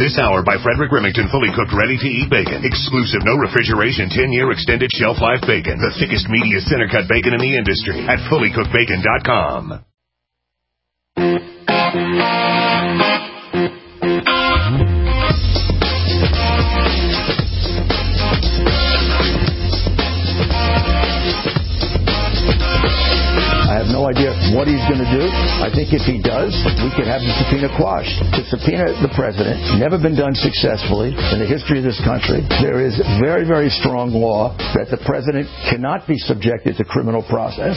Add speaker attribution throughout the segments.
Speaker 1: This hour by Frederick Remington, fully cooked, ready-to-eat bacon. Exclusive, no refrigeration, 10-year extended shelf life bacon. The thickest, meatiest center-cut bacon in the industry at fullycookedbacon.com.
Speaker 2: I have no idea what he's going to do. I think if he does, we could have the subpoena quashed. To subpoena the president, never been done successfully in the history of this country. There is very, very strong law that the president cannot be subjected to criminal process.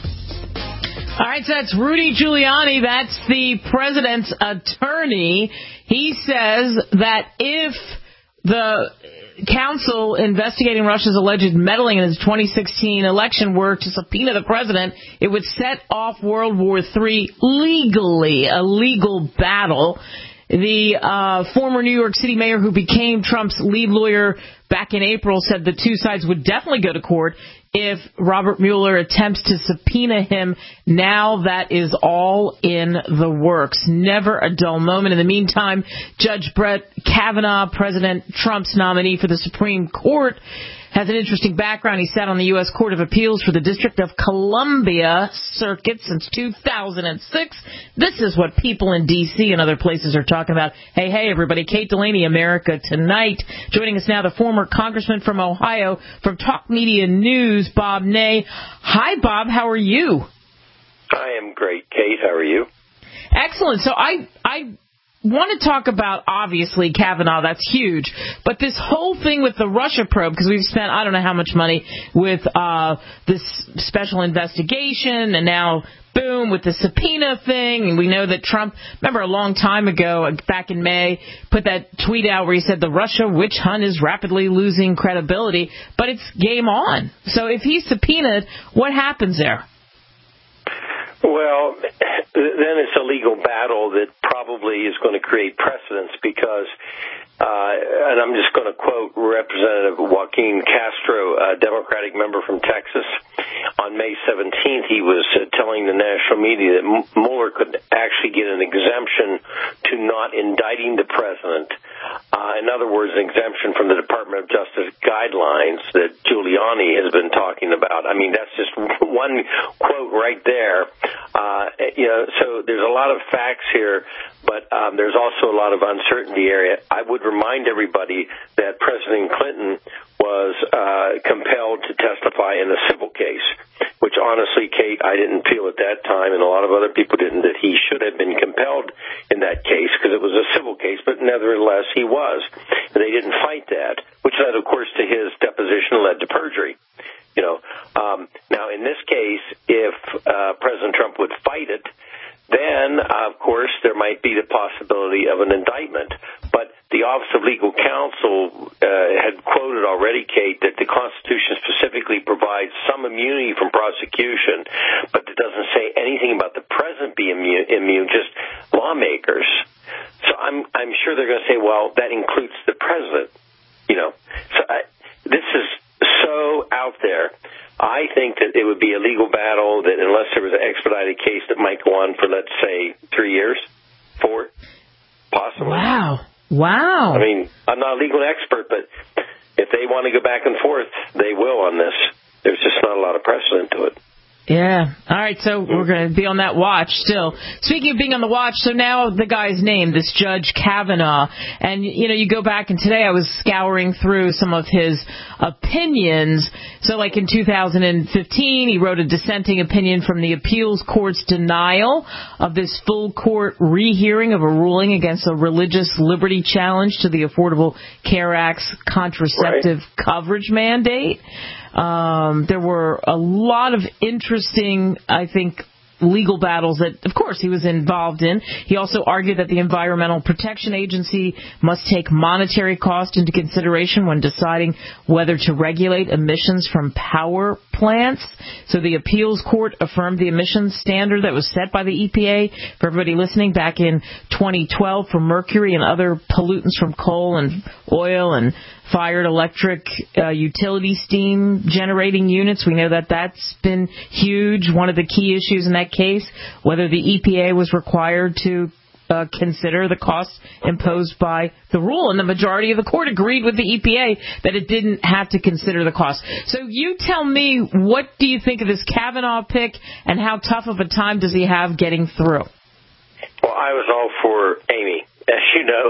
Speaker 3: All right, so that's Rudy Giuliani. That's the president's attorney. He says that if the counsel investigating Russia's alleged meddling in his 2016 election were to subpoena the president, it would set off World War III legally, a legal battle. The former New York City mayor who became Trump's lead lawyer back in April said the two sides would definitely go to court if Robert Mueller attempts to subpoena him. Now that is all in the works. Never a dull moment. In the meantime, Judge Brett Kavanaugh, President Trump's nominee for the Supreme Court, has an interesting background. He sat on the U.S. Court of Appeals for the District of Columbia Circuit since 2006. This is what people in D.C. and other places are talking about. Hey, everybody. Kate Delaney, America Tonight. Joining us now, the former congressman from Ohio from Talk Media News, Bob Ney. Hi, Bob. How are you?
Speaker 4: I am great, Kate. How are you?
Speaker 3: Excellent. So I want to talk about, obviously, Kavanaugh. That's huge. But this whole thing with the Russia probe, because we've spent I don't know how much money with this special investigation, and now, boom, with the subpoena thing. And we know that Trump, remember a long time ago, back in May, put that tweet out where he said the Russia witch hunt is rapidly losing credibility. But it's game on. So if he's subpoenaed, what happens there?
Speaker 4: Well, then it's a legal battle that probably is going to create precedence because, and I'm just going to quote Representative Joaquin Castro, a Democratic member from Texas. On May 17th, he was telling the national media that Mueller could actually get an exemption to not indicting the president. In other words, an exemption from the Department of Justice guidelines that Giuliani has been talking about. I mean, that's just one quote right there. So there's a lot of facts here, but there's also a lot of uncertainty area. I would remind everybody that President Clinton was compelled to testify in a civil case, which honestly, Kate, I didn't feel at that time, and a lot of other people didn't, that he should have been compelled in that case because it was a civil case, but nevertheless he was. And they didn't fight that, which led, of course, to his deposition and led to perjury. Now, in this case, if President Trump would fight it, then, of course, there might be the possibility of an indictment. But the Office of Legal Counsel had quoted already, Kate, that the Constitution specifically provides some immunity from prosecution, but it doesn't say anything about the president being immune, just lawmakers. So I'm sure they're going to say, well, that includes the president. So this is so out there. I think that it would be a legal battle that unless there was an expedited case that might go on for, let's say, 3 years, 4, possibly.
Speaker 3: Wow.
Speaker 4: I mean, I'm not a legal expert, but if they want to go back and forth, they will on this. There's just not a lot of precedent to it.
Speaker 3: Yeah. All right, so we're going to be on that watch still. Speaking of being on the watch, so now the guy's name, this Judge Kavanaugh, and, you go back, and today I was scouring through some of his opinions. So, like in 2015, he wrote a dissenting opinion from the appeals court's denial of this full court rehearing of a ruling against a religious liberty challenge to the Affordable Care Act's contraceptive coverage mandate. There were a lot of interesting, I think, legal battles that, of course, he was involved in. He also argued that the Environmental Protection Agency must take monetary cost into consideration when deciding whether to regulate emissions from power plants. So the appeals court affirmed the emissions standard that was set by the EPA, for everybody listening, back in 2012 for mercury and other pollutants from coal and oil and fired electric utility steam generating units. We know that that's been huge. One of the key issues in that case, whether the EPA was required to consider the costs imposed by the rule. And the majority of the court agreed with the EPA that it didn't have to consider the cost. So you tell me, what do you think of this Kavanaugh pick, and how tough of a time does he have getting through?
Speaker 4: Well, I was all for Amy, as you know,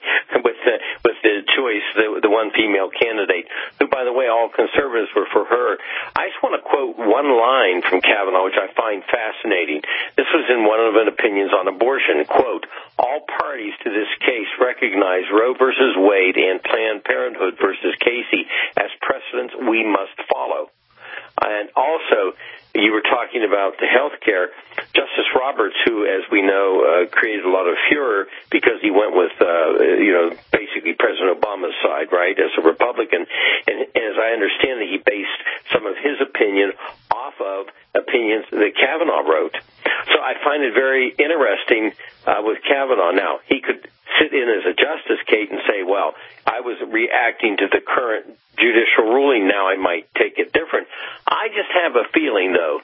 Speaker 4: with the choice, the one female candidate, who, by the way, all conservatives were for her. I just want to quote one line from Kavanaugh, which I find fascinating. This was in one of his opinions on abortion. Quote, all parties to this case recognize Roe versus Wade and Planned Parenthood versus Casey as precedents we must follow. And also, you were talking about the health care. Justice Roberts, who, as we know, created a lot of furor because he went with, basically President Obama's side, right, as a Republican. And as I understand it, he based some of his opinion off of opinions that Kavanaugh wrote. So I find it very interesting with Kavanaugh. Now, he could sit in as a justice, Kate, and say, well, I was reacting to the current judicial ruling, now I might take it different. I just have a feeling, though,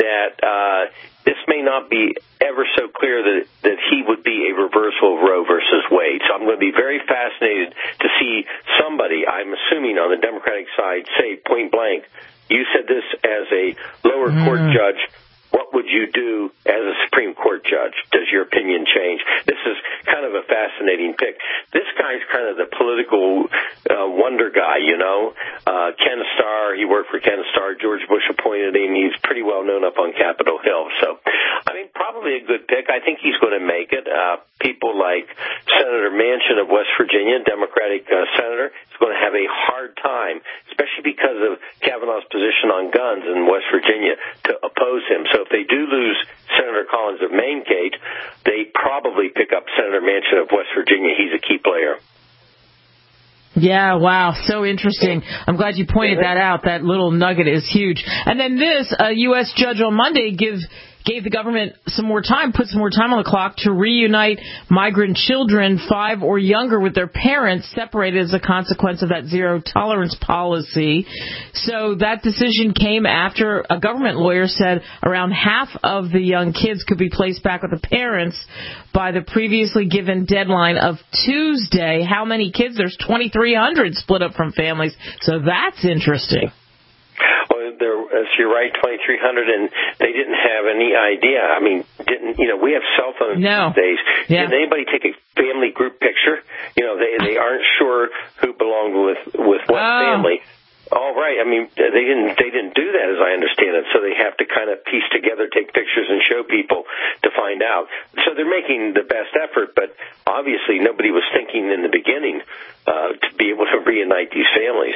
Speaker 4: that this may not be ever so clear that he would be a reversal of Roe versus Wade. So I'm going to be very fascinated to see somebody, I'm assuming on the Democratic side, say point blank, you said this as a lower court judge, what would you do as a Supreme Court judge? Does your opinion change? This is kind of a fascinating pick. This guy's kind of the political wonder guy, you know. Ken Starr, he worked for Ken Starr. George Bush appointed him. He's pretty well known up on Capitol Hill. So, I mean, probably a good pick. I think he's going to make it. People like Senator Manchin of West Virginia, Democratic senator, is going to have a hard time, especially because of Kavanaugh's position on guns in West Virginia, to oppose him. So if they do lose Senator Collins of Maine, Kate, they probably pick up Senator Manchin of West Virginia. He's a key player.
Speaker 3: Yeah, wow, so interesting. I'm glad you pointed that out. That little nugget is huge. And then this, a U.S. judge on Monday gave the government some more time, put some more time on the clock to reunite migrant children 5 or younger with their parents separated as a consequence of that zero-tolerance policy. So that decision came after a government lawyer said around half of the young kids could be placed back with the parents by the previously given deadline of Tuesday. How many kids? There's 2,300 split up from families. So that's interesting.
Speaker 4: Well, you're right, 2,300, and they didn't have any idea. I mean, we have cell phones these days.
Speaker 3: Yeah.
Speaker 4: Did anybody take a family group picture? They aren't sure who belonged with what family. All right. I mean, they didn't do that, as I understand it. So they have to kind of piece together, take pictures, and show people to find out. So they're making the best effort, but obviously nobody was thinking in the beginning to be able to reunite these families.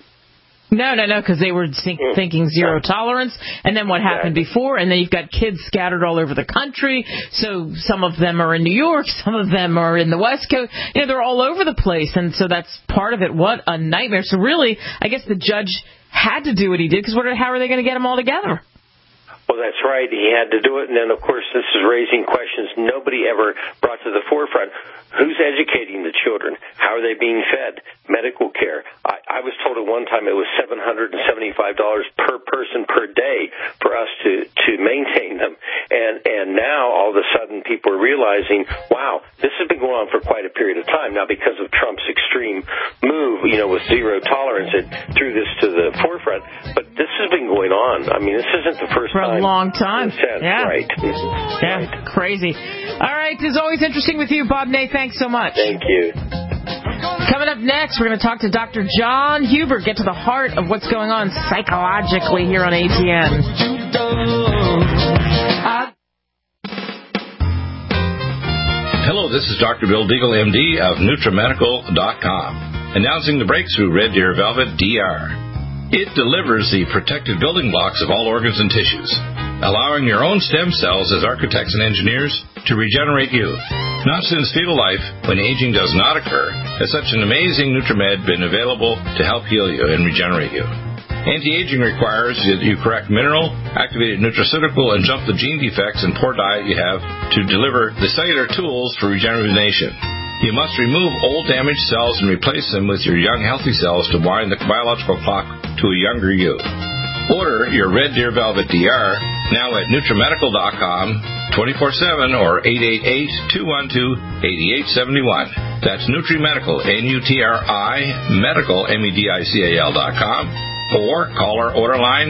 Speaker 3: No, because they were thinking zero tolerance, and then what happened before, and then you've got kids scattered all over the country, so some of them are in New York, some of them are in the West Coast, they're all over the place, and so that's part of it. What a nightmare. So really, I guess the judge had to do what he did, because how are they going to get them all together?
Speaker 4: Well, that's right. He had to do it, and then, of course, this is raising questions nobody ever brought to the forefront. Who's educating the children? How are they being fed? Medical care. I was told at one time it was $775 per person per day for us to maintain them. And now, all of a sudden, people are realizing, wow, this has been going on for quite a period of time. Now, because of Trump's extreme move, with zero tolerance, it threw this to the forefront. But this has been going on. I mean, this isn't the first time.
Speaker 3: For a long time.
Speaker 4: Yeah. Right.
Speaker 3: Yeah, right. Crazy. All right, it's always interesting with you, Bob Ney. Thanks so much.
Speaker 4: Thank you.
Speaker 3: Coming up next, we're going to talk to Dr. John Huber, get to the heart of what's going on psychologically here on ATN.
Speaker 5: Hello, this is Dr. Bill Deagle, MD of NutriMedical.com, announcing the breakthrough Red Deer Velvet DR. It delivers the protective building blocks of all organs and tissues, allowing your own stem cells as architects and engineers to regenerate you. Not since fetal life, when aging does not occur, has such an amazing NutriMed been available to help heal you and regenerate you. Anti-aging requires that you correct mineral, activated nutraceutical, and jump the gene defects and poor diet you have to deliver the cellular tools for regeneration. You must remove old damaged cells and replace them with your young healthy cells to wind the biological clock to a younger you. Order your Red Deer Velvet DR now at NutriMedical.com, 24/7 or 888-212-8871. That's NutriMedical, N-U-T-R-I, medical, MEDICAL.com, or call our order line,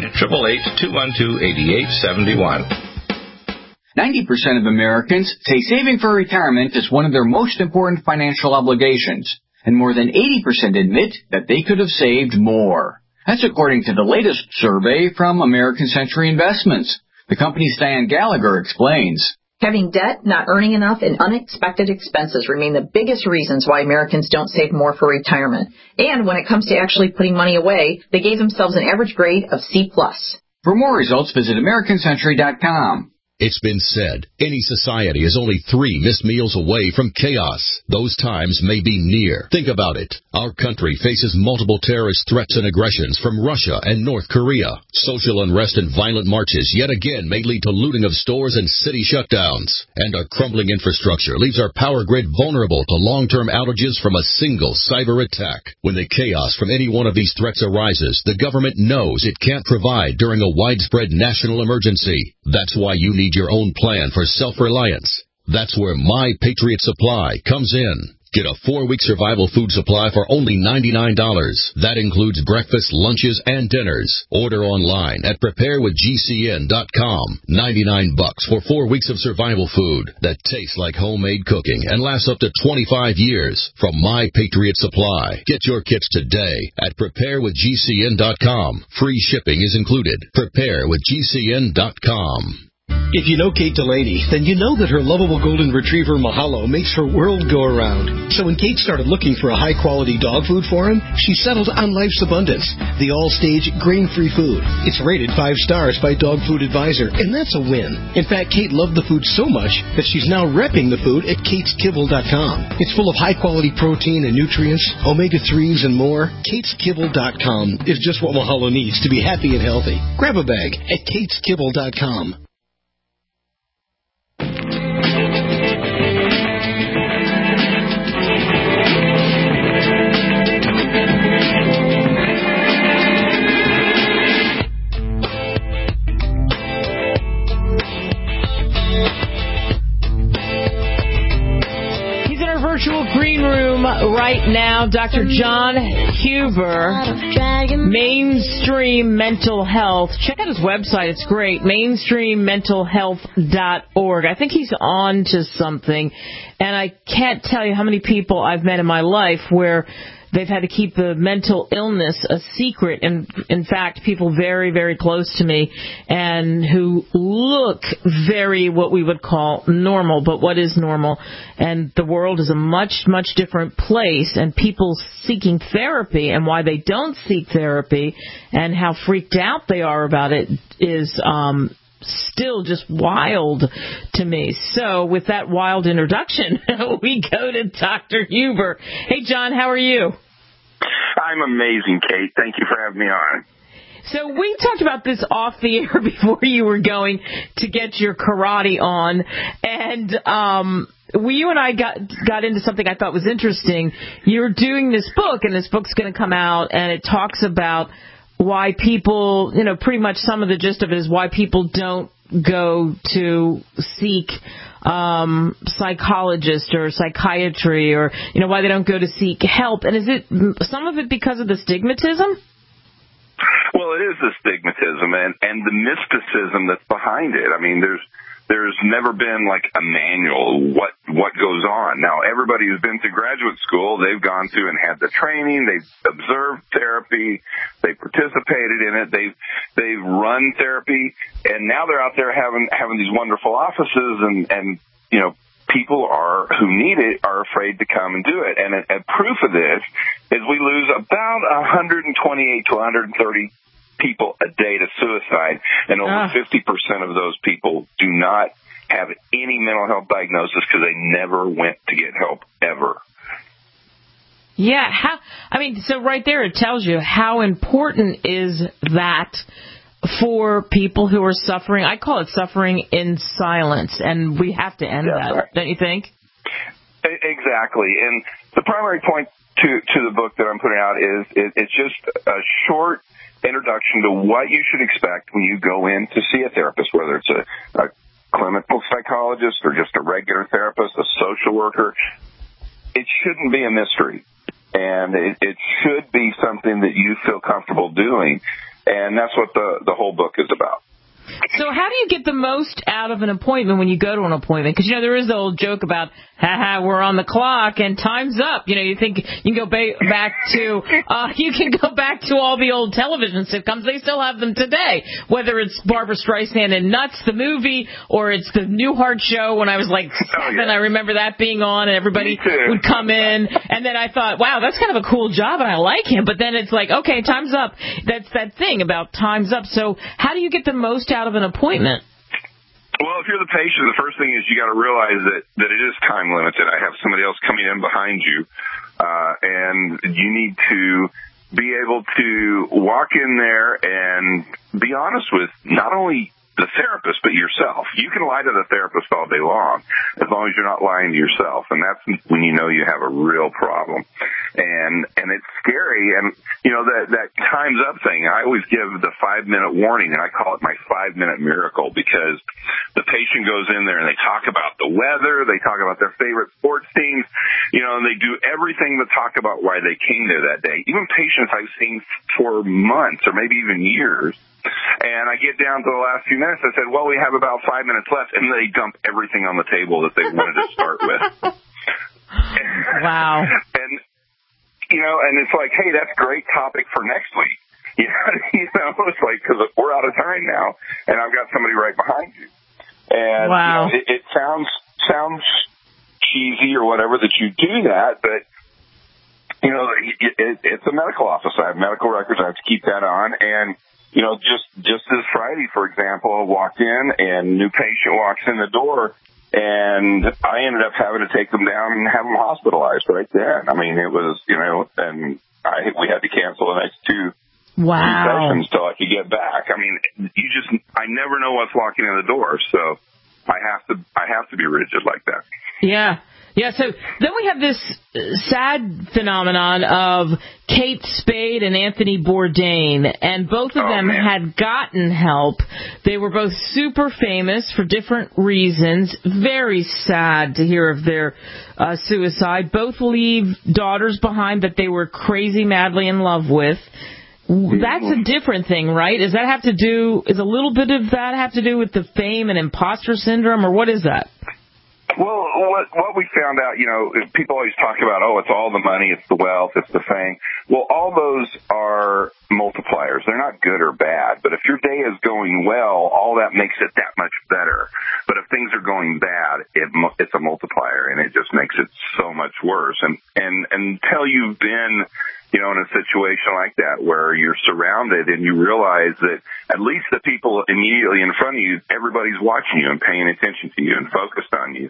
Speaker 5: 888-212-8871.
Speaker 6: 90% of Americans say saving for retirement is one of their most important financial obligations, and more than 80% admit that they could have saved more. That's according to the latest survey from American Century Investments. The company's Diane Gallagher explains.
Speaker 7: Having debt, not earning enough, and unexpected expenses remain the biggest reasons why Americans don't save more for retirement. And when it comes to actually putting money away, they gave themselves an average grade of C+.
Speaker 6: For more results, visit AmericanCentury.com.
Speaker 8: It's been said, any society is only 3 missed meals away from chaos. Those times may be near. Think about it. Our country faces multiple terrorist threats and aggressions from Russia and North Korea. Social unrest and violent marches yet again may lead to looting of stores and city shutdowns. And a crumbling infrastructure leaves our power grid vulnerable to long-term outages from a single cyber attack. When the chaos from any one of these threats arises, the government knows it can't provide during a widespread national emergency. That's why you need your own plan for self-reliance. That's where My Patriot Supply comes in. Get a 4-week survival food supply for only $99. That includes breakfast, lunches, and dinners. Order online at preparewithgcn.com. $99 for 4 weeks of survival food that tastes like homemade cooking and lasts up to 25 years from My Patriot Supply. Get your kits today at preparewithgcn.com. Free shipping is included. Preparewithgcn.com.
Speaker 9: If you know Kate Delaney, then you know that her lovable golden retriever Mahalo makes her world go around. So when Kate started looking for a high-quality dog food for him, she settled on Life's Abundance, the all-stage grain-free food. It's rated 5 stars by Dog Food Advisor, and that's a win. In fact, Kate loved the food so much that she's now repping the food at KatesKibble.com. It's full of high-quality protein and nutrients, omega-3s, and more. KatesKibble.com is just what Mahalo needs to be happy and healthy. Grab a bag at KatesKibble.com.
Speaker 3: Virtual green room right now, Dr. John Huber, Mainstream Mental Health. Check out his website. It's great, mainstreammentalhealth.org. I think he's on to something, and I can't tell you how many people I've met in my life where they've had to keep the mental illness a secret, and in fact, people very, very close to me and who look very what we would call normal, but what is normal? And the world is a much, much different place, and people seeking therapy and why they don't seek therapy and how freaked out they are about it is still just wild to me. So with that wild introduction, we go to Dr. Huber. Hey, John, how are you?
Speaker 10: I'm amazing, Kate. Thank you for having me on.
Speaker 3: So we talked about this off the air before you were going to get your karate on, and you and I got into something I thought was interesting. You're doing this book, and this book's going to come out, and it talks about why people, pretty much some of the gist of it is why people don't go to seek psychologist or psychiatry, or why they don't go to seek help. And is it some of it because of the stigmatism?
Speaker 10: Well, it is the stigmatism and the mysticism that's behind it. I mean, there's never been like a manual what goes on. Now, everybody who's been to graduate school, they've gone through and had the training, they've observed therapy, they participated in it, they've run therapy, and now they're out there having these wonderful offices, and people who need it are afraid to come and do it. And a proof of this is we lose about 128 to 130 people a day to suicide, and over 50% of those people do not have any mental health diagnosis because they never went to get help ever.
Speaker 3: Yeah, so right there it tells you how important is that for people who are suffering. I call it suffering in silence, and we have to end that, right. Don't you think?
Speaker 10: Exactly, and the primary point to the book that I'm putting out is it's just a short introduction to what you should expect when you go in to see a therapist, whether it's a clinical psychologist or just a regular therapist, a social worker, it shouldn't be a mystery. And it should be something that you feel comfortable doing. And that's what the whole book is about.
Speaker 3: So how do you get the most out of an appointment when you go to an appointment? Because, there is the old joke about, we're on the clock and time's up. You think you can go back to all the old television sitcoms. They still have them today, whether it's Barbra Streisand and Nuts, the movie, or it's the Newhart show when I was like 7. I remember that being on and everybody would come in. And then I thought, wow, that's kind of a cool job and I like him. But then it's like, okay, time's up. That's that thing about time's up. So how do you get the most out of an appointment?
Speaker 10: Well, if you're the patient, the first thing is you got to realize that it is time limited. I have somebody else coming in behind you, and you need to be able to walk in there and be honest with not only the therapist, but yourself. You can lie to the therapist all day long, as long as you're not lying to yourself. And that's when you know you have a real problem. And it's scary. And, that time's up thing, I always give the 5-minute warning, and I call it my 5-minute miracle, because the patient goes in there and they talk about the weather, they talk about their favorite sports teams, and they do everything but talk about why they came there that day. Even patients I've seen for months or maybe even years. And I get down to the last few minutes. I said, well, we have about 5 minutes left. And they dump everything on the table that they wanted to start with.
Speaker 3: Wow.
Speaker 10: And, and it's like, hey, that's a great topic for next week. It's like, because we're out of time now. And I've got somebody right behind you. And,
Speaker 3: wow.
Speaker 10: It sounds cheesy or whatever that you do that. But, it's a medical office. I have medical records. I have to keep that on. And, just this Friday, for example, I walked in and a new patient walks in the door, and I ended up having to take them down and have them hospitalized right then. I mean, it was, and we had to cancel the next two sessions till I could get back. I mean, I never know what's walking in the door, so I have to be rigid like that.
Speaker 3: Yeah. Yeah, so then we have this sad phenomenon of Kate Spade and Anthony Bourdain, and both of them had gotten help. They were both super famous for different reasons. Very sad to hear of their suicide. Both leave daughters behind that they were crazy madly in love with. That's a different thing, right? Is a little bit of that have to do with the fame and imposter syndrome, or what is that?
Speaker 10: Well, what we found out, people always talk about, it's all the money, it's the wealth, it's the fame. Well, all those are multipliers. They're not good or bad. But if your day is going well, all that makes it that much better. But if things are going bad, it's a multiplier, and it just makes it so much worse. And until you've been, in a situation like that where you're surrounded and you realize that at least the people immediately in front of you, everybody's watching you and paying attention to you and focused on you.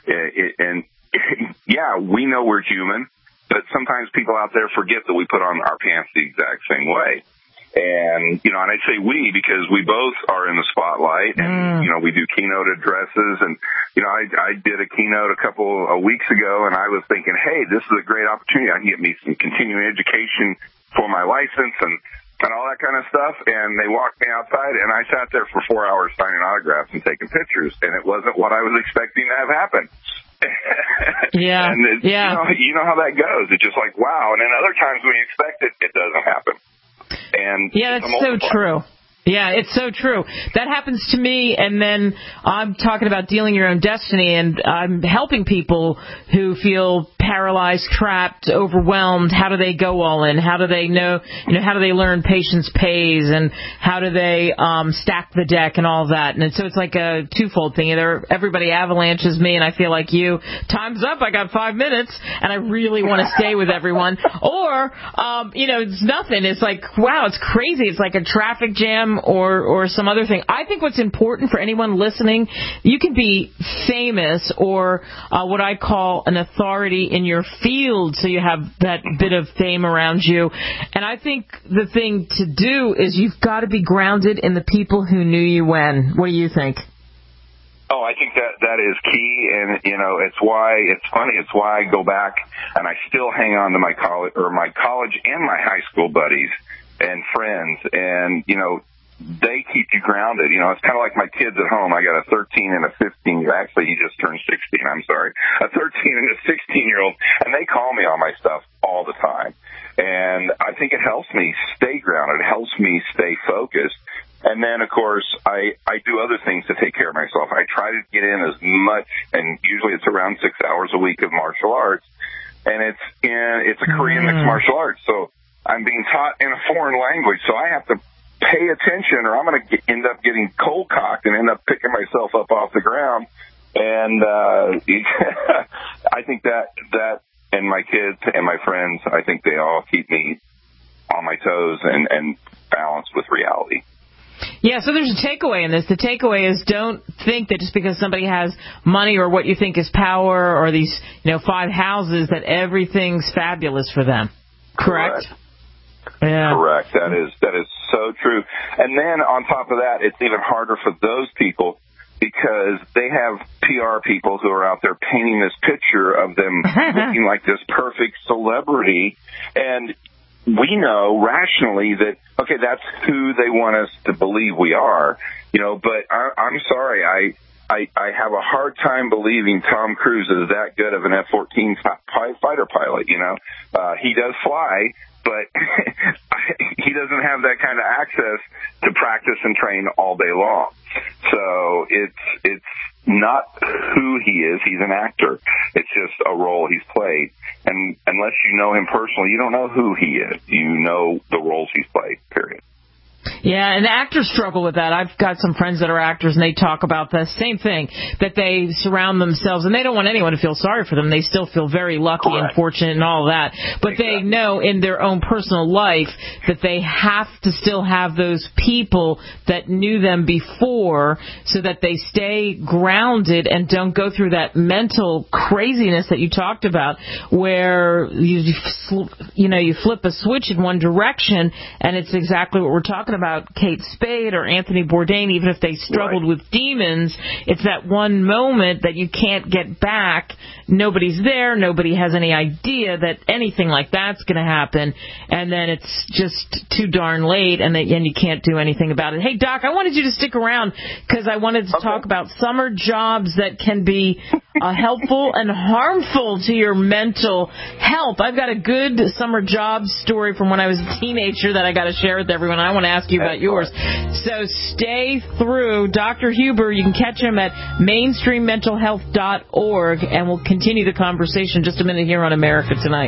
Speaker 10: We know we're human, but sometimes people out there forget that we put on our pants the exact same way. And, and I say we because we both are in the spotlight and, we do keynote addresses. And, I did a keynote a couple of weeks ago, and I was thinking, hey, this is a great opportunity. I can get me some continuing education for my license and all that kind of stuff. And they walked me outside, and I sat there for 4 hours signing autographs and taking pictures. And it wasn't what I was expecting to have happen.
Speaker 3: Yeah.
Speaker 10: And you know how that goes. It's just like, wow. And then other times when you expect it, it doesn't happen. And
Speaker 3: that's so true. Yeah, it's so true. That happens to me, and then I'm talking about dealing your own destiny, and I'm helping people who feel paralyzed, trapped, overwhelmed. How do they go all in? How do they know, how do they learn patience pays, and how do they stack the deck and all that? And so it's like a twofold thing. Either everybody avalanches me, and I feel like you, time's up, I got 5 minutes, and I really want to stay with everyone. Or, it's nothing. It's like, wow, it's crazy. It's like a traffic jam or some other thing. I think what's important for anyone listening, you can be famous or what I call an authority in your field, so you have that bit of fame around you. And I think the thing to do is you've got to be grounded in the people who knew you when. What do you think?
Speaker 10: Oh, I think that is key, and it's why I go back and I still hang on to my college and my high school buddies and friends, and they keep you grounded. You know, it's kind of like my kids at home. I got a 13 and a 15. Actually, he just turned 16. I'm sorry. A 13 and a 16-year-old, and they call me on my stuff all the time. And I think it helps me stay grounded. It helps me stay focused. And then, of course, I do other things to take care of myself. I try to get in as much, and usually it's around 6 hours a week of martial arts. And it's a Korean mixed martial arts. So I'm being taught in a foreign language. So I have to pay attention, or I'm going to end up getting cold cocked and end up picking myself up off the ground. And I think that and my kids and my friends, I think they all keep me on my toes and balanced with reality.
Speaker 3: Yeah, so there's a takeaway in this. The takeaway is don't think that just because somebody has money or what you think is power or these, 5 houses that everything's fabulous for them. Correct? Yeah.
Speaker 10: Correct. That is so true. And then on top of that, it's even harder for those people because they have PR people who are out there painting this picture of them looking like this perfect celebrity. And we know rationally that, okay, that's who they want us to believe we are, but I'm sorry. I have a hard time believing Tom Cruise is that good of an F-14 fighter pilot, he does fly, but he doesn't have that kind of access to practice and train all day long. So it's not who he is. He's an actor. It's just a role he's played. And unless you know him personally, you don't know who he is. You know the roles he's played, period.
Speaker 3: Yeah, and actors struggle with that. I've got some friends that are actors, and they talk about the same thing, that they surround themselves, and they don't want anyone to feel sorry for them. They still feel very lucky and fortunate and all that. But they know in their own personal life that they have to still have those people that knew them before so that they stay grounded and don't go through that mental craziness that you talked about where you flip a switch in one direction, and it's exactly what we're talking about Kate Spade or Anthony Bourdain. Even if they struggled with demons, it's that one moment that you can't get back. Nobody's there. Nobody has any idea that anything like that's going to happen. And then it's just too darn late, and you can't do anything about it. Hey, Doc, I wanted you to stick around because I wanted to talk about summer jobs that can be helpful and harmful to your mental health. I've got a good summer job story from when I was a teenager that I got to share with everyone. I want to ask you about yours. So stay through. Dr. Huber, you can catch him at mainstreammentalhealth.org, and we'll continue the conversation just a minute here on America Tonight.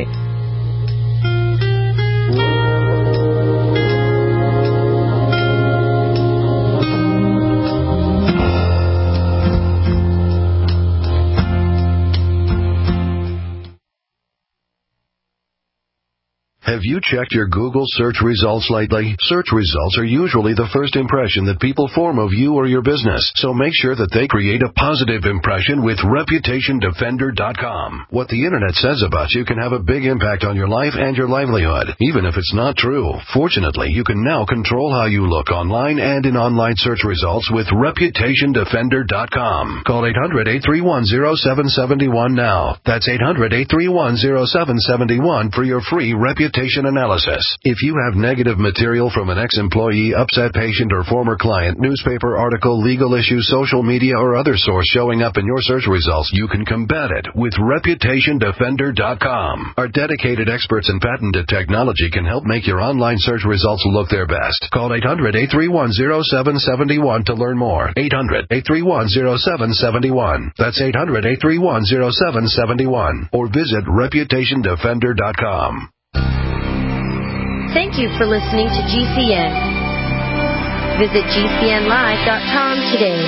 Speaker 11: Have you checked your Google search results lately? Search results are usually the first impression that people form of you or your business, so make sure that they create a positive impression with ReputationDefender.com. What the Internet says about you can have a big impact on your life and your livelihood, even if it's not true. Fortunately, you can now control how you look online and in online search results with ReputationDefender.com. Call 800-831-0771 now. That's 800-831-0771 for your free reputation analysis. If you have negative material from an ex-employee, upset patient, or former client, newspaper article, legal issue, social media, or other source showing up in your search results, you can combat it with ReputationDefender.com. Our dedicated experts in patented technology can help make your online search results look their best. Call 800-831-0771 to learn more. 800-831-0771. That's 800-831-0771. Or visit ReputationDefender.com.
Speaker 12: Thank you for listening to GCN. Visit GCNlive.com today.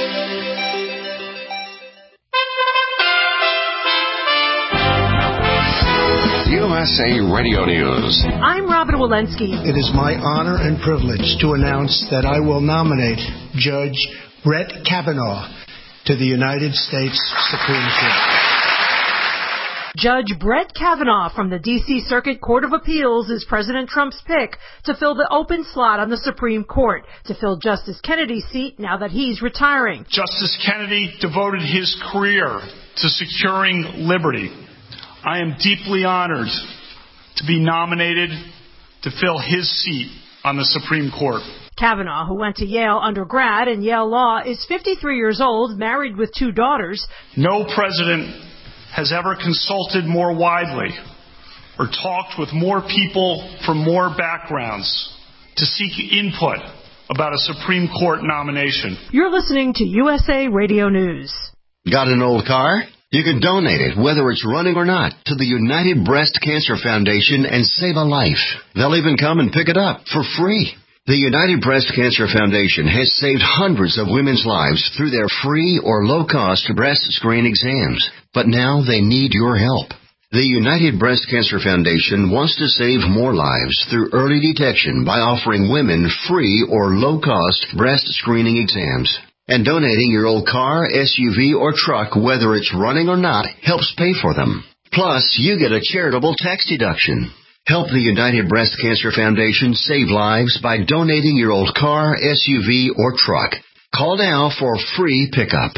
Speaker 1: USA Radio News.
Speaker 13: I'm Robin Walensky. It is my honor and privilege to announce that I will nominate Judge Brett Kavanaugh to the United States Supreme Court. Judge Brett Kavanaugh from the D.C. Circuit Court of Appeals is President Trump's pick to fill the open slot on the Supreme Court, to fill Justice Kennedy's seat now that he's retiring.
Speaker 14: Justice Kennedy devoted his career to securing liberty. I am deeply honored to be nominated to fill his seat on the Supreme Court.
Speaker 15: Kavanaugh, who went to Yale undergrad and Yale Law, is 53 years old, married with 2 daughters.
Speaker 14: No president has ever consulted more widely or talked with more people from more backgrounds to seek input about a Supreme Court nomination.
Speaker 15: You're listening to USA Radio News.
Speaker 16: Got an old car? You can donate it, whether it's running or not, to the United Breast Cancer Foundation and save a life. They'll even come and pick it up for free. The United Breast Cancer Foundation has saved hundreds of women's lives through their free or low-cost breast screen exams. But now they need your help. The United Breast Cancer Foundation wants to save more lives through early detection by offering women free or low-cost breast screening exams. And donating your old car, SUV, or truck, whether it's running or not, helps pay for them. Plus, you get a charitable tax deduction. Help the United Breast Cancer Foundation save lives by donating your old car, SUV, or truck. Call now for free pickup.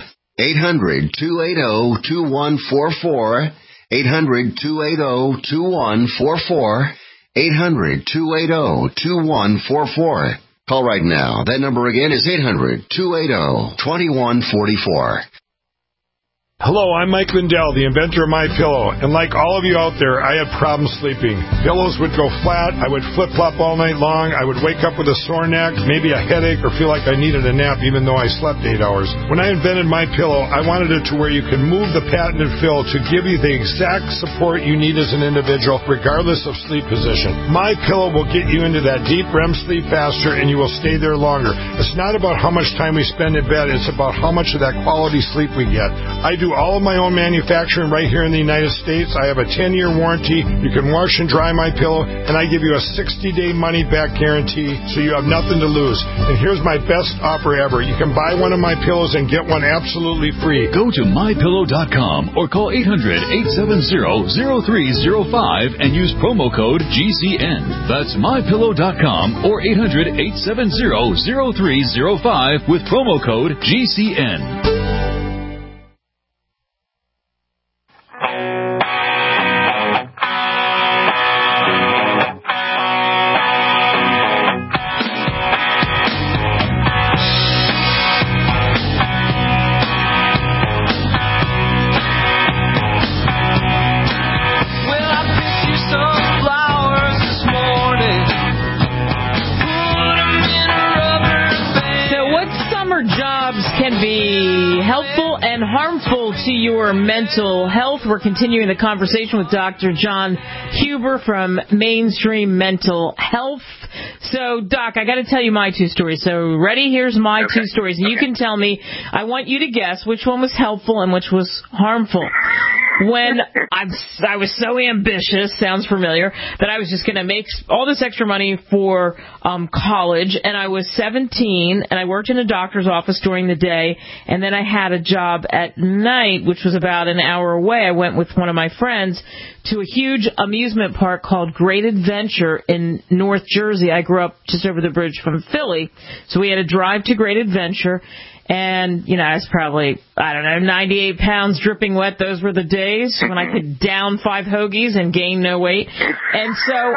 Speaker 16: 800-280-2144. 800-280-2144. 800-280-2144. Call right now. That number again is 800-280-2144.
Speaker 17: Hello, I'm Mike Lindell, the inventor of MyPillow, and like all of you out there, I had problems sleeping. Pillows would go flat, I would flip-flop all night long, I would wake up with a sore neck, maybe a headache, or feel like I needed a nap even though I slept 8 hours. When I invented MyPillow, I wanted it to where you can move the patented fill to give you the exact support you need as an individual, regardless of sleep position. MyPillow will get you into that deep REM sleep faster, and you will stay there longer. It's not about how much time we spend in bed, it's about how much of that quality sleep we get. I do all of my own manufacturing right here in the United States. I have a 10-year warranty. You can wash and dry MyPillow, and I give you a 60-day money-back guarantee, so you have nothing to lose. And here's my best offer ever. You can buy one of my pillows and get one absolutely free.
Speaker 18: Go to MyPillow.com or call 800-870-0305 and use promo code GCN. That's MyPillow.com or 800-870-0305 with promo code GCN.
Speaker 3: To your mental health. We're continuing the conversation with Dr. John Huber from Mainstream Mental Health. So, Doc, I got to tell you my 2 stories. So, ready? Here's my 2 stories. And you can tell me, I want you to guess which one was helpful and which was harmful. When I was so ambitious, sounds familiar, that I was just going to make all this extra money for college, and I was 17, and I worked in a doctor's office during the day, and then I had a job at night, which was about an hour away. I went with one of my friends to a huge amusement park called Great Adventure in North Jersey. I grew up just over the bridge from Philly, so we had to drive to Great Adventure. And, you know, I was probably, 98 pounds dripping wet. Those were the days when I could down 5 hoagies and gain no weight. And so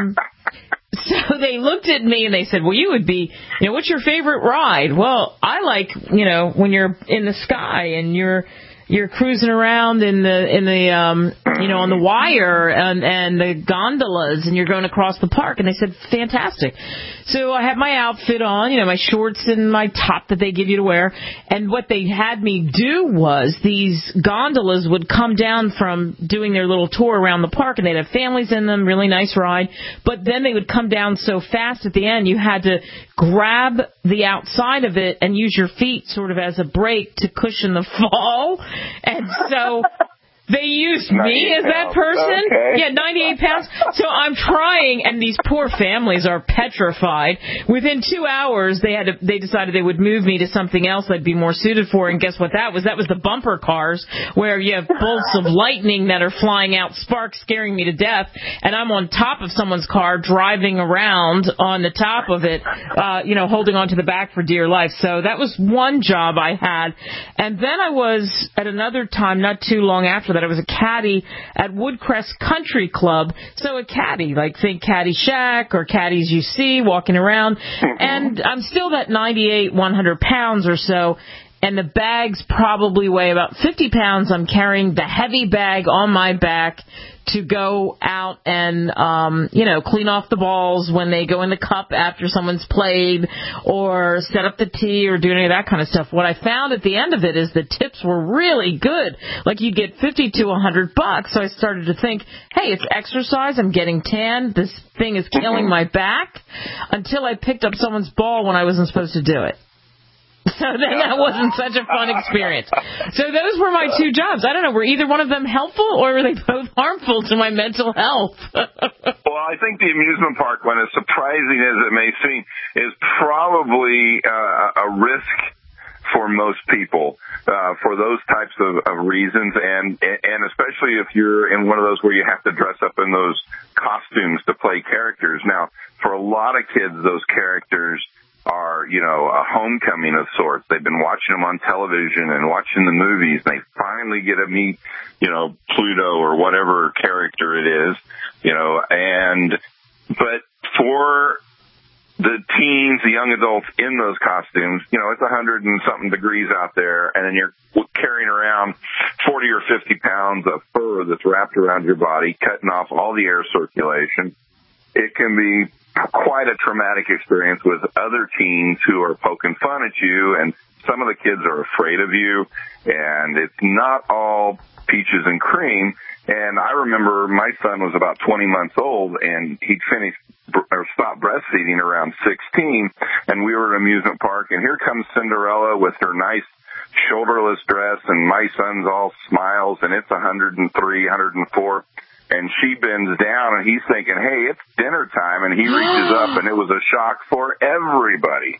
Speaker 3: they looked at me and they said, well, you would be, what's your favorite ride? Well, I like, when you're in the sky and you're cruising around in the on the wire and the gondolas, and you're going across the park. And they said, fantastic. So I had my outfit on, my shorts and my top that they give you to wear. And what they had me do was these gondolas would come down from doing their little tour around the park, and they'd have families in them, really nice ride. But then they would come down so fast at the end, you had to grab the outside of it and use your feet sort of as a brake to cushion the fall. And so they used me as that person. Okay. Yeah, 98 pounds. So I'm trying, and these poor families are petrified. Within 2 hours, they decided they would move me to something else I'd be more suited for. And guess what that was? That was the bumper cars, where you have bolts of lightning that are flying out, sparks scaring me to death, and I'm on top of someone's car driving around on the top of it, holding onto the back for dear life. So that was one job I had. And then I was, at another time, not too long after that, that I was a caddy at Woodcrest Country Club. So a caddy, like think Caddyshack or caddies you see walking around. And I'm still that 98, 100 pounds or so. And the bags probably weigh about 50 pounds. I'm carrying the heavy bag on my back to go out and, clean off the balls when they go in the cup after someone's played, or set up the tee, or do any of that kind of stuff. What I found at the end of it is the tips were really good. Like you'd get $50 to $100. So I started to think, hey, it's exercise. I'm getting tan. This thing is killing my back, until I picked up someone's ball when I wasn't supposed to do it. So then that wasn't such a fun experience. So those were my two jobs. I don't know, were either one of them helpful, or were they both harmful to my mental health?
Speaker 10: Well, I think the amusement park one, as surprising as it may seem, is probably a risk for most people for those types of reasons, and especially if you're in one of those where you have to dress up in those costumes to play characters. Now, for a lot of kids, those characters are, a homecoming of sorts. They've been watching them on television and watching the movies. They finally get to meet, Pluto or whatever character it is, but for the teens, the young adults in those costumes, it's 100 and something degrees out there, and then you're carrying around 40 or 50 pounds of fur that's wrapped around your body, cutting off all the air circulation. It can be quite a traumatic experience with other teens who are poking fun at you, and some of the kids are afraid of you, and it's not all peaches and cream. And I remember my son was about 20 months old, and he'd stopped breastfeeding around 16, and we were at an amusement park, and here comes Cinderella with her nice shoulderless dress, and my son's all smiles, and it's 103, 104. And she bends down, and he's thinking, hey, it's dinner time. And he reaches up, and it was a shock for everybody.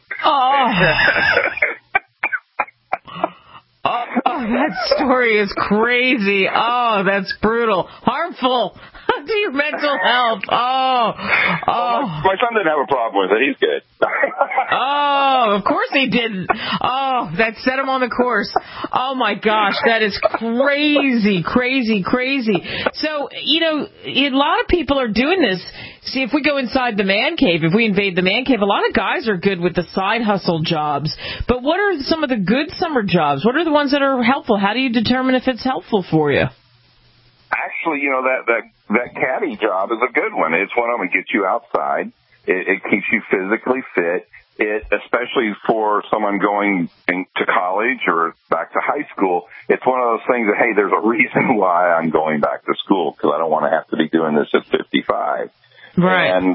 Speaker 3: That story is crazy. Oh, that's brutal. Harmful to your mental health.
Speaker 10: My son didn't have a problem with it. He's good.
Speaker 3: Of course he didn't. That set him on the course. Oh, my gosh, that is crazy, crazy, crazy. So, a lot of people are doing this. See, if we go inside the man cave, if we invade the man cave, a lot of guys are good with the side hustle jobs. But what are some of the good summer jobs? What are the ones that are helpful? How do you determine if it's helpful for you?
Speaker 10: Actually, that caddy job is a good one. It's one of them that gets you outside. It keeps you physically fit. It, especially for someone going to college or back to high school, it's one of those things that, hey, there's a reason why I'm going back to school, because I don't want to have to be doing this at 55.
Speaker 3: Right.
Speaker 10: And,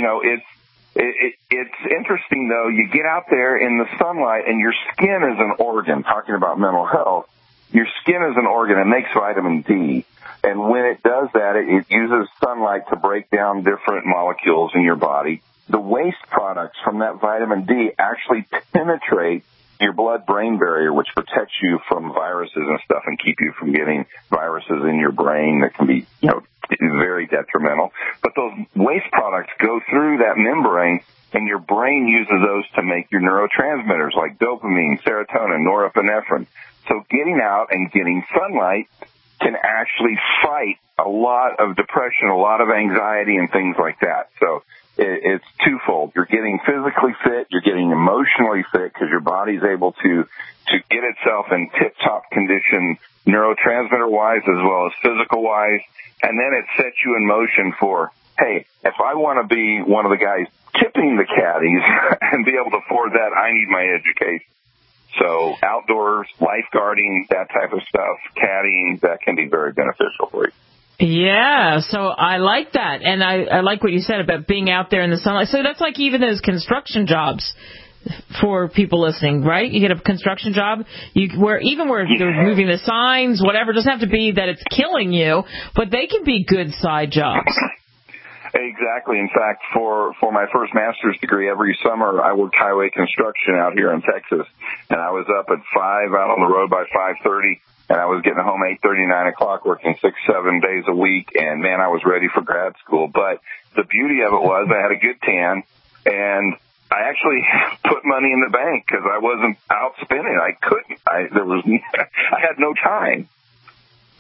Speaker 10: it's interesting, though. You get out there in the sunlight, and your skin is an organ. Talking about mental health, your skin is an organ. It makes vitamin D. And when it does that, it uses sunlight to break down different molecules in your body. The waste products from that vitamin D actually penetrate your blood-brain barrier, which protects you from viruses and stuff and keep you from getting viruses in your brain that can be, very detrimental. But those waste products go through that membrane, and your brain uses those to make your neurotransmitters like dopamine, serotonin, norepinephrine. So getting out and getting sunlight can actually fight a lot of depression, a lot of anxiety, and things like that. So it's twofold. You're getting physically fit, you're getting emotionally fit, because your body's able to get itself in tip-top condition, neurotransmitter-wise as well as physical-wise, and then it sets you in motion for, hey, if I want to be one of the guys tipping the caddies and be able to afford that, I need my education. So outdoors, lifeguarding, that type of stuff, caddying, that can be very beneficial for you.
Speaker 3: Yeah, so I like that. And I like what you said about being out there in the sunlight. So that's like even those construction jobs for people listening, right? You get a construction job, where they're moving the signs, whatever. It doesn't have to be that it's killing you, but they can be good side jobs.
Speaker 10: Exactly. In fact, for my first master's degree, every summer I worked highway construction out here in Texas, and I was up at 5 out on the road by 5:30, and I was getting home 8:30, 9 o'clock, working 6-7 days a week, and man, I was ready for grad school. But the beauty of it was I had a good tan, and I actually put money in the bank because I wasn't out spending. I couldn't. I had no time.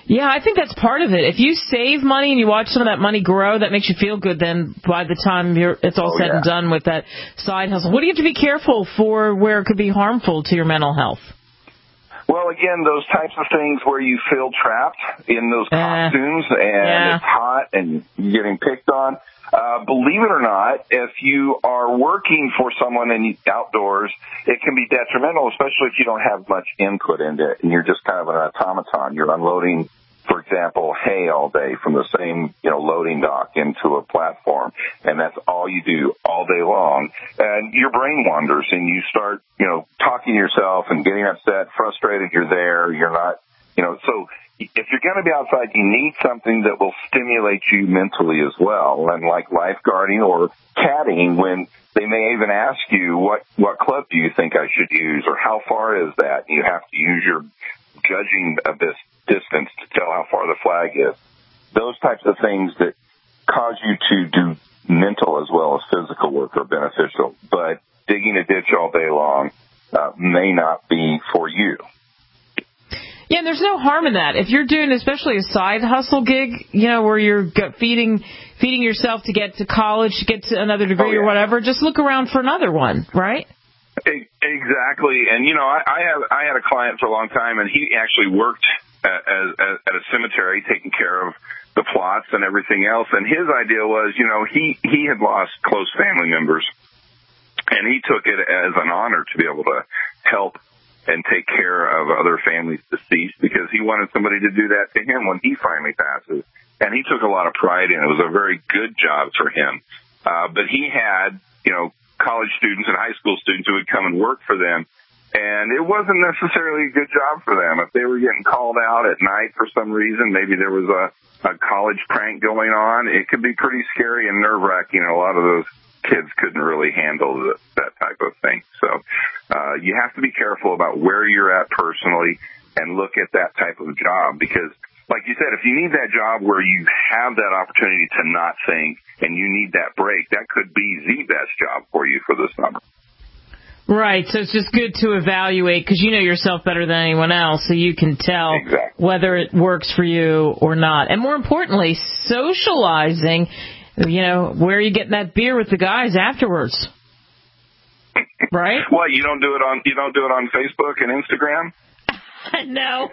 Speaker 3: Yeah, I think that's part of it. If you save money and you watch some of that money grow, that makes you feel good. Then by the time it's all said and done with that side hustle, what do you have to be careful for where it could be harmful to your mental health?
Speaker 10: Well, again, those types of things where you feel trapped in those costumes and it's hot and you're getting picked on. Believe it or not, if you are working for someone outdoors, it can be detrimental, especially if you don't have much input into it and you're just kind of an automaton. You're unloading, for example, hay all day from the same, loading dock into a platform, and that's all you do all day long. And your brain wanders and you start, talking to yourself and getting upset, frustrated. You're there. You're not, so if you're going to be outside, you need something that will stimulate you mentally as well. And like lifeguarding or caddying, when they may even ask you, what club do you think I should use, or how far is that? You have to use your judging of this distance to tell how far the flag is. Those types of things that cause you to do mental as well as physical work are beneficial. But digging a ditch all day long may not be for you.
Speaker 3: Yeah, and there's no harm in that. If you're doing especially a side hustle gig, where you're feeding yourself to get to college, to get to another degree or whatever, just look around for another one, right?
Speaker 10: Exactly. And, I had a client for a long time, and he actually worked at a cemetery taking care of the plots and everything else. And his idea was, he had lost close family members, and he took it as an honor to be able to help and take care of other families deceased, because he wanted somebody to do that to him when he finally passes. And he took a lot of pride in it. It was a very good job for him. But he had, college students and high school students who would come and work for them. And it wasn't necessarily a good job for them. If they were getting called out at night for some reason, maybe there was a college prank going on, it could be pretty scary and nerve-wracking. A lot of those kids couldn't really handle that type of thing. So you have to be careful about where you're at personally and look at that type of job, because like you said, if you need that job where you have that opportunity to not think and you need that break, that could be the best job for you for the summer.
Speaker 3: Right, so it's just good to evaluate, because you know yourself better than anyone else, so you can tell whether it works for you or not. And more importantly, socializing, where are you getting that beer with the guys afterwards? Right?
Speaker 10: Well, you don't do it on Facebook and Instagram?
Speaker 3: No.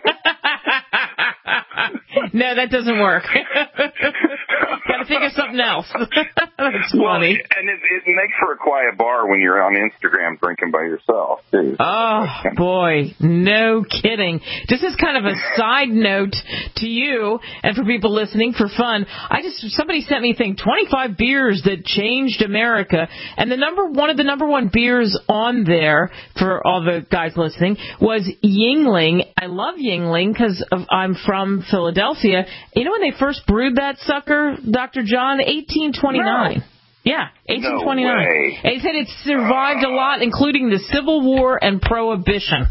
Speaker 3: No, that doesn't work. Got to think of something else. That's funny.
Speaker 10: And it makes for a quiet bar when you're on Instagram drinking by yourself, too.
Speaker 3: Oh, boy. No kidding. Just as kind of a side note to you and for people listening for fun, somebody sent me a thing, 25 beers that changed America. And one of the number one beers on there for all the guys listening was Yuengling. I love Yuengling because I'm from Philadelphia. You know when they first brewed that sucker, Dr. John? 1829. No. Yeah, 1829.
Speaker 10: No way.
Speaker 3: They said it survived a lot, including the Civil War and Prohibition.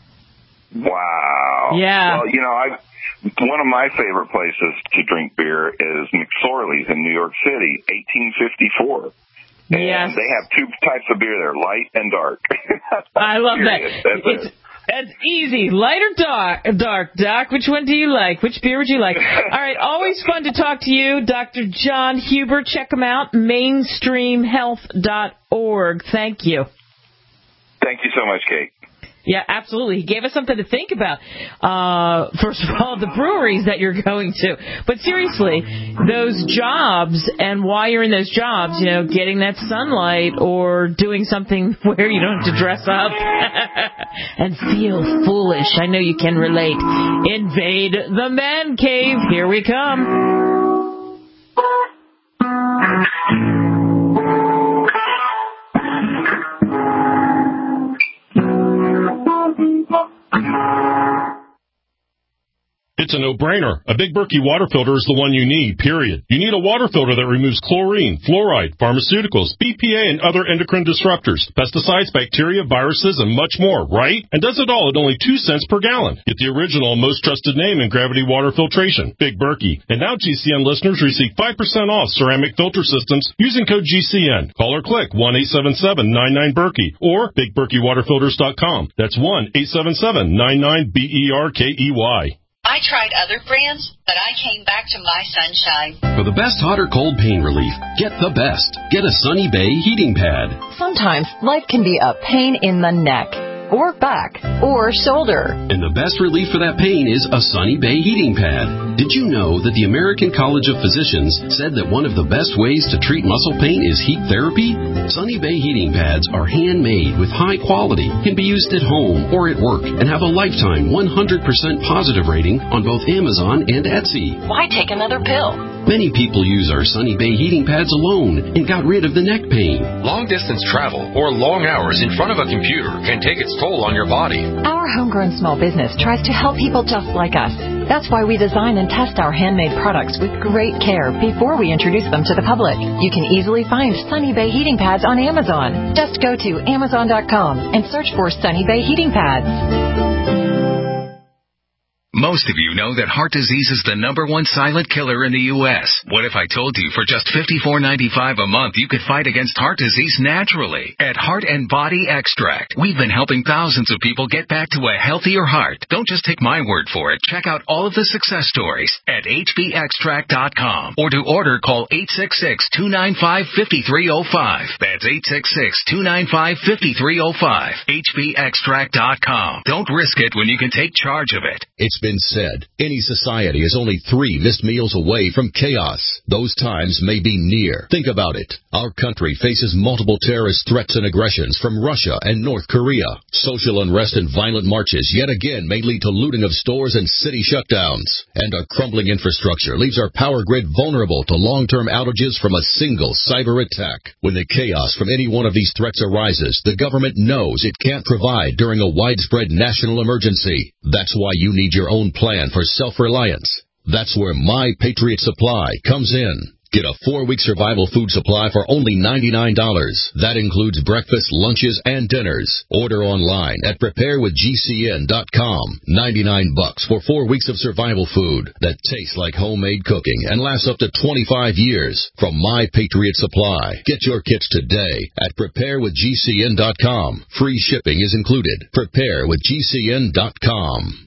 Speaker 10: Wow.
Speaker 3: Yeah.
Speaker 10: Well, one of my favorite places to drink beer is McSorley's in New York City, 1854. And they have two types of beer there, light and dark.
Speaker 3: I love that. That's easy. Light or dark, Doc? Which one do you like? Which beer would you like? All right, always fun to talk to you, Dr. John Huber. Check him out, mainstreamhealth.org. Thank you.
Speaker 10: Thank you so much, Kate.
Speaker 3: Yeah, absolutely. He gave us something to think about. First of all, the breweries that you're going to. But seriously, those jobs and why you're in those jobs, getting that sunlight or doing something where you don't have to dress up and feel foolish. I know you can relate. Invade the Man Cave. Here we come.
Speaker 19: It's a no-brainer. A Big Berkey water filter is the one you need, period. You need a water filter that removes chlorine, fluoride, pharmaceuticals, BPA, and other endocrine disruptors, pesticides, bacteria, viruses, and much more, right? And does it all at only 2 cents per gallon. Get the original and most trusted name in gravity water filtration, Big Berkey. And now GCN listeners receive 5% off ceramic filter systems using code GCN. Call or click 1-877-99-BERKEY or BigBerkeyWaterFilters.com. That's 1-877-99-BERKEY.
Speaker 20: I tried other brands, but I came back to my Sunshine.
Speaker 21: For the best hot or cold pain relief, get the best. Get a Sunny Bay heating pad.
Speaker 22: Sometimes life can be a pain in the neck, or back, or shoulder.
Speaker 21: And the best relief for that pain is a Sunny Bay heating pad. Did you know that the American College of Physicians said that one of the best ways to treat muscle pain is heat therapy? Sunny Bay heating pads are handmade with high quality, can be used at home or at work, and have a lifetime 100% positive rating on both Amazon and Etsy.
Speaker 22: Why take another pill?
Speaker 21: Many people use our Sunny Bay heating pads alone and got rid of the neck pain.
Speaker 23: Long-distance travel or long hours in front of a computer can take its toll on your body.
Speaker 22: Our homegrown small business tries to help people just like us. That's why we design and test our handmade products with great care before we introduce them to the public. You can easily find Sunny Bay heating pads on Amazon. Just go to Amazon.com and search for Sunny Bay heating pads.
Speaker 24: Most of you know that heart disease is the #1 silent killer in the U.S. What if I told you for just $54.95 a month you could fight against heart disease naturally? At Heart and Body Extract, we've been helping thousands of people get back to a healthier heart. Don't just take my word for it. Check out all of the success stories at hbextract.com. Or to order, call 866-295-5305. That's 866-295-5305. hbextract.com. Don't risk it when you can take charge of it.
Speaker 8: It's been said, any society is only 3 missed meals away from chaos. Those times may be near. Think about it. Our country faces multiple terrorist threats and aggressions from Russia and North Korea. Social unrest and violent marches yet again may lead to looting of stores and city shutdowns. And our crumbling infrastructure leaves our power grid vulnerable to long-term outages from a single cyber attack. When the chaos from any one of these threats arises, the government knows it can't provide during a widespread national emergency. That's why you need your own plan for self-reliance. That's where My Patriot Supply comes in. Get a 4-week survival food supply for only $99. That includes breakfast, lunches, and dinners. Order online at preparewithgcn.com. $99 for 4 weeks of survival food that tastes like homemade cooking and lasts up to 25 years. From My Patriot Supply. Get your kits today at preparewithgcn.com. Free shipping is included. Preparewithgcn.com.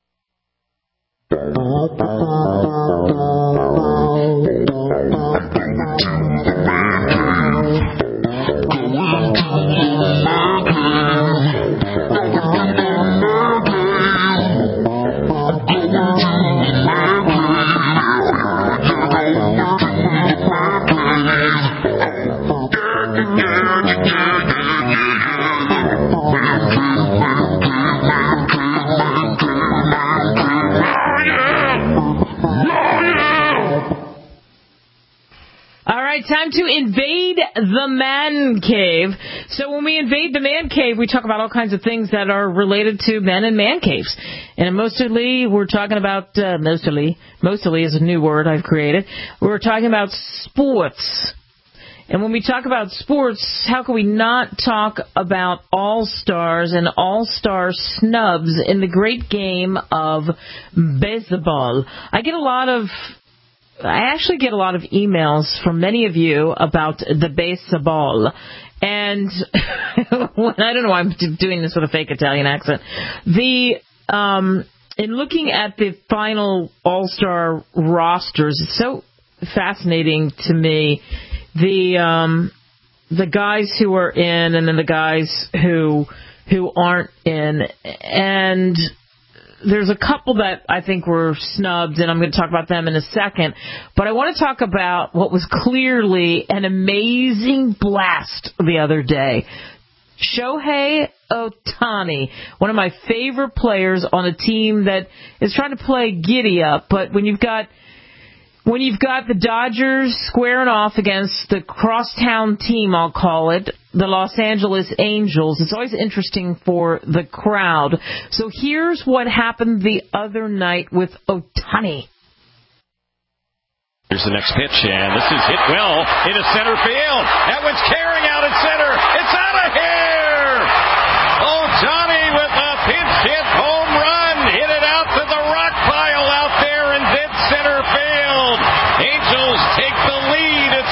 Speaker 3: Time to invade the man cave. So when we invade the man cave, we talk about all kinds of things that are related to men and man caves. And mostly we're talking about, mostly is a new word I've created. We're talking about sports. And when we talk about sports, how can we not talk about all-stars and all-star snubs in the great game of baseball? I actually get a lot of emails from many of you about the baseball. And I don't know why I'm doing this with a fake Italian accent. In looking at the final all-star rosters, it's so fascinating to me. The guys who are in and then the guys who aren't in. And there's a couple that I think were snubbed, and I'm going to talk about them in a second. But I want to talk about what was clearly an amazing blast the other day. Shohei Ohtani, one of my favorite players on a team that is trying to play giddy up. But when you've got the Dodgers squaring off against the crosstown team, I'll call it, the Los Angeles Angels, it's always interesting for the crowd. So here's what happened the other night with Ohtani.
Speaker 25: Here's the next pitch, and this is hit well into center field. That one's carrying out at center. It's out of here! Ohtani with a pinch hit home run. Hit it out to the rock pile out there in dead center field. Angels take the lead. It's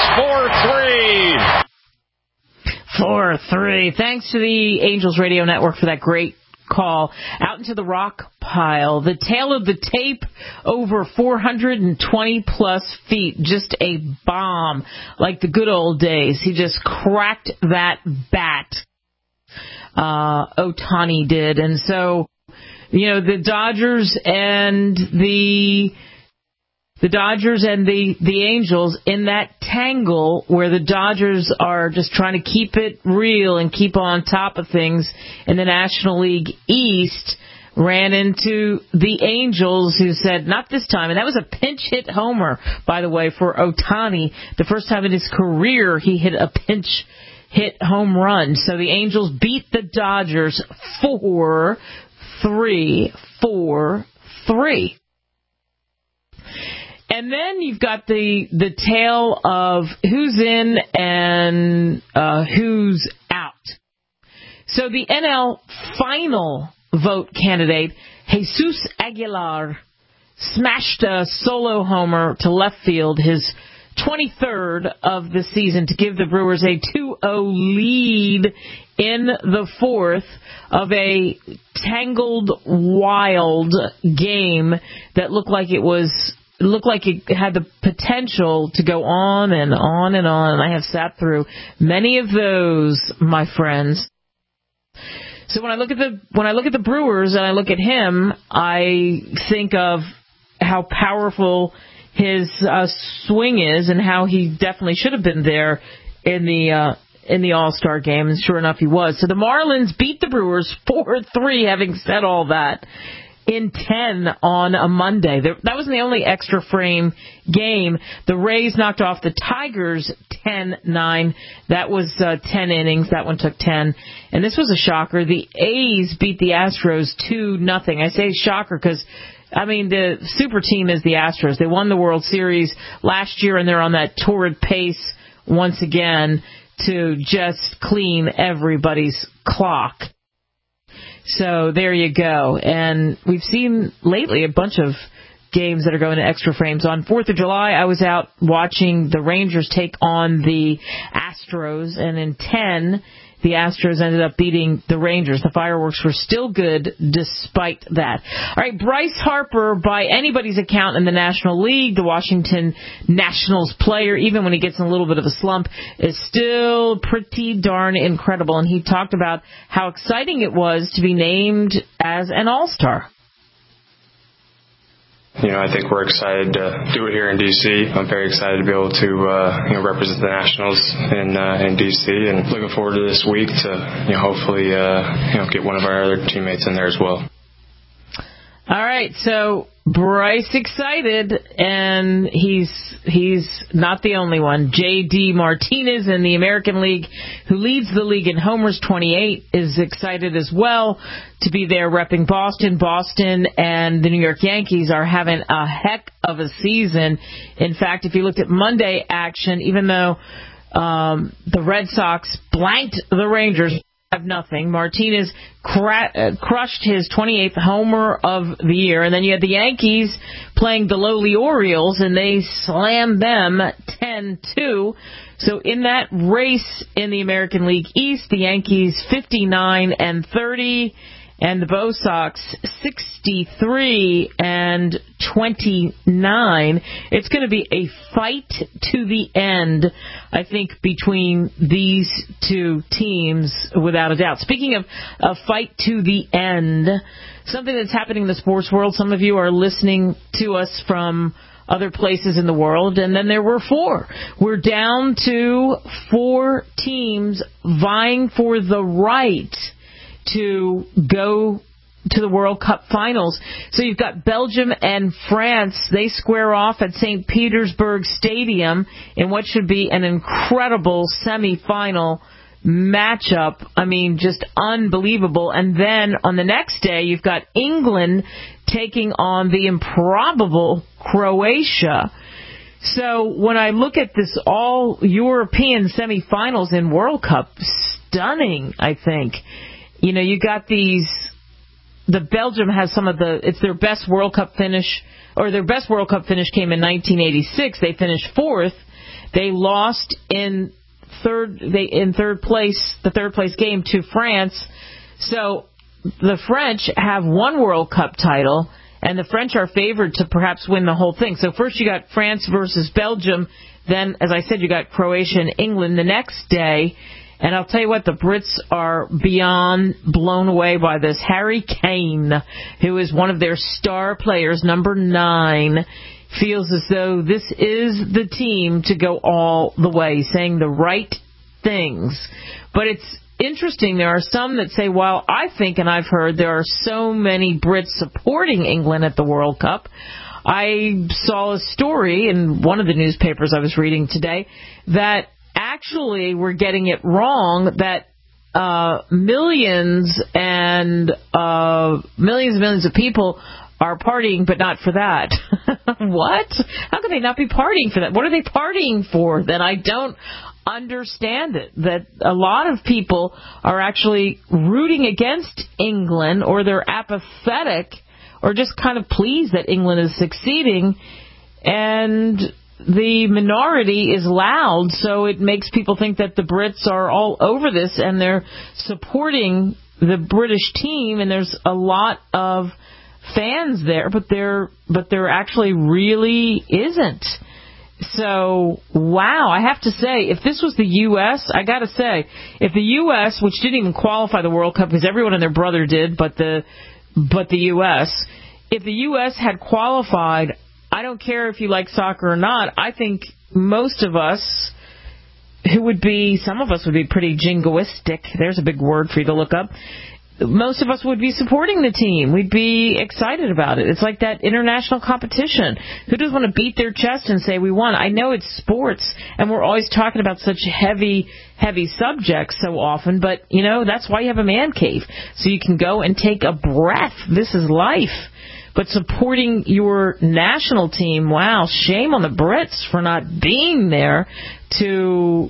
Speaker 25: 4-3.
Speaker 3: 4-3. Thanks to the Angels Radio Network for that great call out into the rock pile. The tail of the tape over 420-plus feet. Just a bomb, like the good old days. He just cracked that bat. Ohtani did. And so, the Dodgers and the Angels in that tangle where the Dodgers are just trying to keep it real and keep on top of things in the National League East ran into the Angels, who said, not this time. And that was a pinch hit homer, by the way, for Ohtani. The first time in his career he hit a pinch hit home run. So the Angels beat the Dodgers 4-3. And then you've got the tale of who's in and who's out. So the NL final vote candidate, Jesus Aguilar, smashed a solo homer to left field, his 23rd of the season, to give the Brewers a 2-0 lead in the fourth of a tangled, wild game that looked like it had the potential to go on and on and on. And I have sat through many of those, my friends. So when I look at the Brewers and I look at him, I think of how powerful his swing is and how he definitely should have been there in the All-Star game. And sure enough, he was. So the Marlins beat the Brewers 4-3. Having said all that, in 10 on a Monday. That wasn't the only extra frame game. The Rays knocked off the Tigers 10-9. That was 10 innings. That one took 10. And this was a shocker. The A's beat the Astros 2-0. I say shocker because, the super team is the Astros. They won the World Series last year, and they're on that torrid pace once again to just clean everybody's clock. So there you go. And we've seen lately a bunch of games that are going to extra frames. On 4th of July, I was out watching the Rangers take on the Astros, and in 10, the Astros ended up beating the Rangers. The fireworks were still good despite that. All right, Bryce Harper, by anybody's account in the National League, the Washington Nationals player, even when he gets in a little bit of a slump, is still pretty darn incredible. And he talked about how exciting it was to be named as an All-Star.
Speaker 2: I think we're excited to do it here in D.C. I'm very excited to be able to represent the Nationals in D.C. and looking forward to this week to hopefully get one of our other teammates in there as well.
Speaker 3: All right, so Bryce excited, and he's not the only one. J.D. Martinez in the American League, who leads the league in homers, 28, is excited as well to be there repping Boston. Boston and the New York Yankees are having a heck of a season. In fact, if you looked at Monday action, even though the Red Sox blanked the Rangers 5-0, Martinez crushed his 28th homer of the year. And then you had the Yankees playing the lowly Orioles, and they slammed them 10-2. So in that race in the American League East, the Yankees 59-30, and the Bo Sox 63-29. It's going to be a fight to the end, I think, between these two teams, without a doubt. Speaking of a fight to the end, something that's happening in the sports world, some of you are listening to us from other places in the world, and then there were 4. We're down to 4 teams vying for the right to go to the World Cup finals. So you've got Belgium and France. They square off at St. Petersburg Stadium in what should be an incredible semifinal matchup. Just unbelievable. And then on the next day, you've got England taking on the improbable Croatia. So when I look at this all-European semifinals in World Cup, stunning, I think. You got the Belgium has it's their best World Cup finish, or their best World Cup finish came in 1986. They finished 4th. They lost in third place, the third place game to France. So the French have one World Cup title, and the French are favored to perhaps win the whole thing. So first you got France versus Belgium. Then, as I said, you got Croatia and England the next day. And I'll tell you what, the Brits are beyond blown away by this. Harry Kane, who is one of their star players, number 9, feels as though this is the team to go all the way, saying the right things. But it's interesting. There are some that say, well, I think, and I've heard, there are so many Brits supporting England at the World Cup. I saw a story in one of the newspapers I was reading today that actually we're getting it wrong, that millions and millions of people are partying, but not for that. What? How can they not be partying for that? What are they partying for? Then I don't understand it. That a lot of people are actually rooting against England, or they're apathetic, or just kind of pleased that England is succeeding, and the minority is loud, so it makes people think that the Brits are all over this and they're supporting the British team, and there's a lot of fans there, but there actually really isn't. So, wow, I have to say, if this was the U.S., I got to say, if the U.S., which didn't even qualify the World Cup because everyone and their brother did, but the U.S., if the U.S. had qualified, I don't care if you like soccer or not, I think most of us some of us would be pretty jingoistic. There's a big word for you to look up. Most of us would be supporting the team. We'd be excited about it. It's like that international competition. Who doesn't want to beat their chest and say we won? I know it's sports, and we're always talking about such heavy subjects so often, but, that's why you have a man cave. So you can go and take a breath. This is life. But supporting your national team, wow, shame on the Brits for not being there to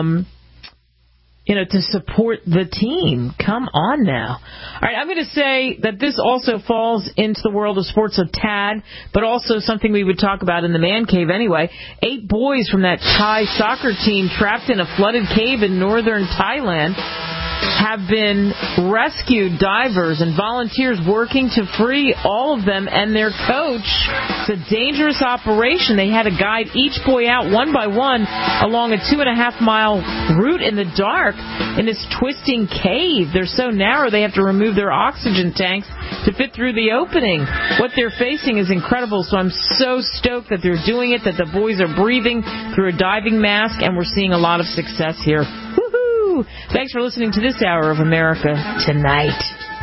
Speaker 3: support the team. Come on now. All right, I'm going to say that this also falls into the world of sports a tad, but also something we would talk about in the man cave anyway. 8 boys from that Thai soccer team trapped in a flooded cave in northern Thailand have been rescued. Divers and volunteers working to free all of them and their coach. It's a dangerous operation. They had to guide each boy out one by one along a 2.5-mile route in the dark in this twisting cave. They're so narrow they have to remove their oxygen tanks to fit through the opening. What they're facing is incredible, so I'm so stoked that they're doing it, that the boys are breathing through a diving mask, and we're seeing a lot of success here. Thanks for listening to this hour of America Tonight.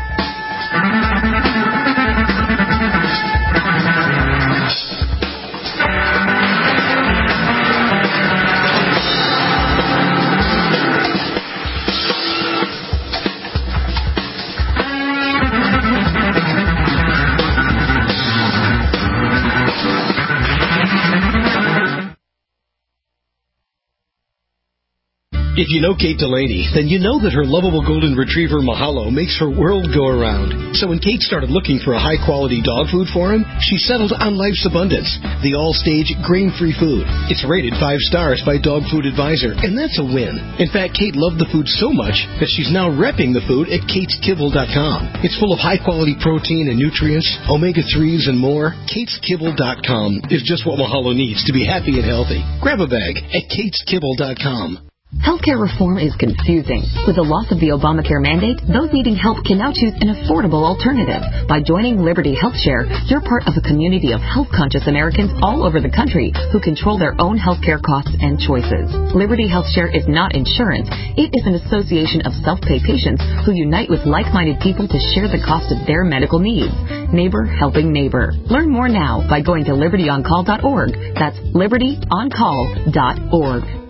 Speaker 4: If you know Kate Delaney, then you know that her lovable golden retriever Mahalo makes her world go around. So when Kate started looking for a high-quality dog food for him, she settled on Life's Abundance, the all-stage grain-free food. It's rated 5 stars by Dog Food Advisor, and that's a win. In fact, Kate loved the food so much that she's now repping the food at KatesKibble.com. It's full of high-quality protein and nutrients, omega-3s, and more. KatesKibble.com is just what Mahalo needs to be happy and healthy. Grab a bag at KatesKibble.com.
Speaker 5: Healthcare reform is confusing. With the loss of the Obamacare mandate, those needing help can now choose an affordable alternative. By joining Liberty HealthShare, you're part of a community of health-conscious Americans all over the country who control their own healthcare costs and choices. Liberty HealthShare is not insurance. It is an association of self-pay patients who unite with like-minded people to share the cost of their medical needs. Neighbor helping neighbor. Learn more now by going to libertyoncall.org. That's libertyoncall.org.